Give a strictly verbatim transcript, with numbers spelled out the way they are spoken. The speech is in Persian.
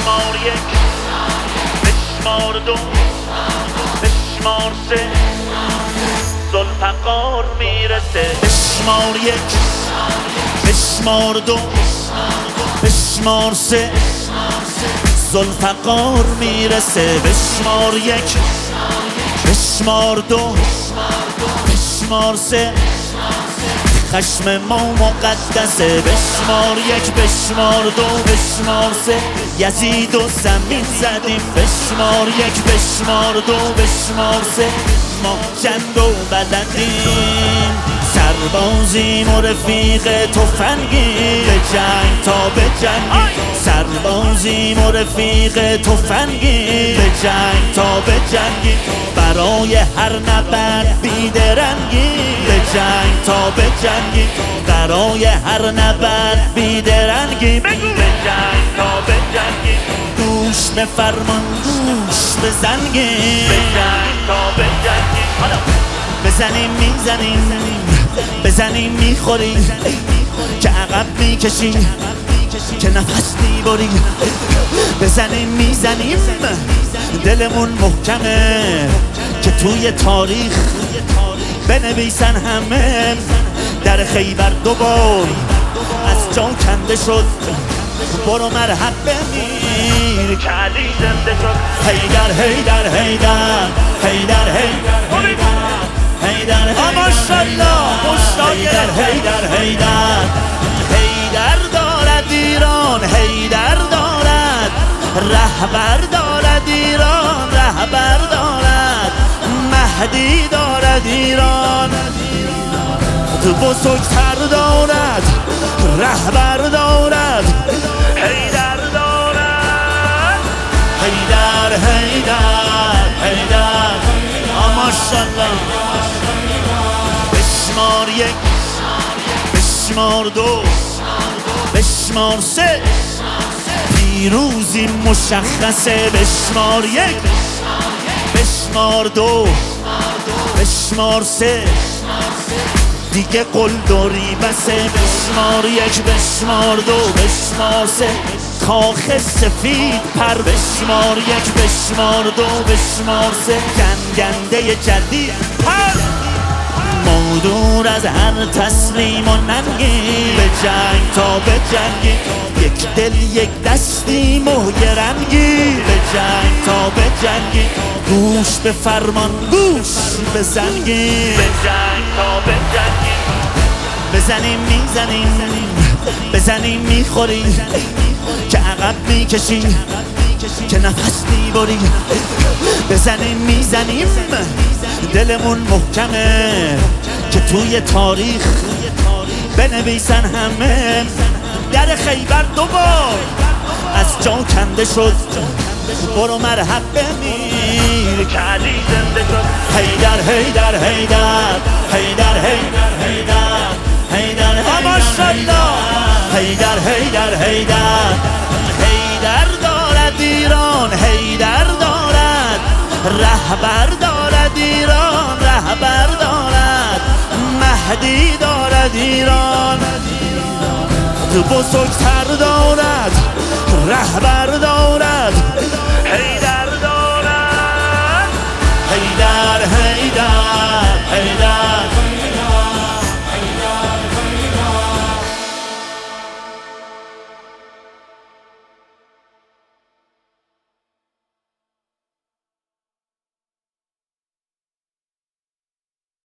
بشمار یک، بشمار دو، بشمار سه، ذوالفقار میرسه. بشمار یک، بشمار دو، بشمار سه، ذوالفقار میرسه. بشمار یک، بشمار دو، بشمار سه، خشم ما مقدسه. بشمار یک، بشمار دو، بشمار سه، یزید و زمین زدیم. بشمار یک، بشمار دو، بشمار سه، ما جنگ و بلدیم. سربازیم و رفیق تفنگی، به جنگ تا به جنگی. سربازیم و رفیق تفنگی، به جنگ تا به جنگی. برای هر نبرد بیدرنگی، به جنگ تا به جنگی. برای هر نبرد بیدرنگی، به جنگ تا به جنگی. گوش به فرمان گوش بزنگی، به جنگ تا به جنگی. بزنیم میزنیم، بزنیم میخوریم، که عقب میکشیم، که نفس میبریم. بزنیم میزنیم، دلمون محکمه، که توی تاریخ بنویسن همه. در خیبر دوبار از جا کنده شد، برو مرحب بمیر که علی زنده شد. حیدر حیدر حیدر حیدر حیدر حیدر ماشالله مشتاق. حیدر حیدر حیدر دارد ایران، حیدر دارد رهبر، دارد ایران رهبر، دارد مهدی، دارد ایران تو بزرگتر، دارد رهبر، دارد حیدر، دارد حیدر حیدر حیدر ماشالله. بشمار یک، بشمار دو، بشمار سه، پیروزی مشخصه. بشمار یک، بشمار دو، بشمار سه، دیگه قلدری بسه. بشمار یک، بشمار دو، بشمار سه، کاخ سفید پر. بشمار یک، بشمار دو، بشمار سه، گنگنده جدید پر. ما دور از هر تسلیم و ننگی، به جنگ تا به جنگی. یک دل یک دستیم و یه رنگی، به جنگ تا به جنگی. گوش به فرمان گوش بزنگی، به جنگ تا به جنگی. بزنیم میزنیم، بزنیم میخوریم، که عقب میکشیم، که نفس میبریم. بزنیم میزنیم، دلمون محکمه، که توی تاریخ بنویسن همه. در خیبر دوبار از جا کنده شد، برو مرحب بمیر که علی زنده شد. حیدر حیدر حیدر حیدر حیدر حیدر حیدر ماشالله. حیدر حیدر حیدر حیدر دارد ایران، حیدر دارد رهبر، دارد ایران رهبر، دارد مهدی، دارد ایران تو بزرگتر، دارد رهبر، دارد